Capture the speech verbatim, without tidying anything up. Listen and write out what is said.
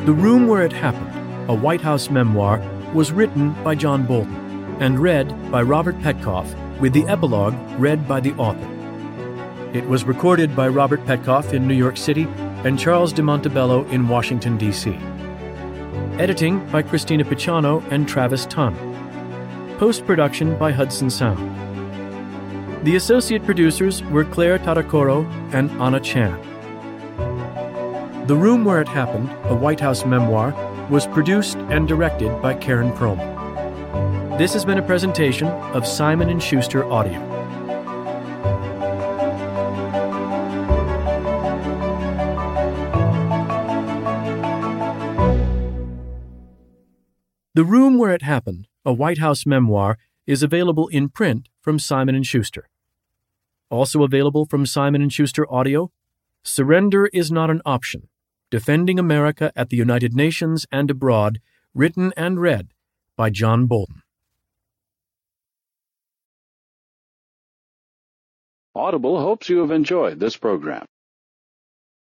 The Room Where It Happened, a White House memoir, was written by John Bolton and read by Robert Petkoff, with the epilogue read by the author. It was recorded by Robert Petkoff in New York City and Charles de Montebello in Washington, D C Editing by Christina Picciano and Travis Tunn. Post-production by Hudson Sound. The associate producers were Claire Tadakoro and Anna Chan. The Room Where It Happened, a White House memoir, was produced and directed by Karen Perlman. This has been a presentation of Simon and Schuster Audio. The Room Where It Happened, a White House memoir, is available in print from Simon and Schuster. Also available from Simon and Schuster Audio, Surrender is Not an Option: Defending America at the United Nations and Abroad, written and read by John Bolton. Audible hopes you have enjoyed this program.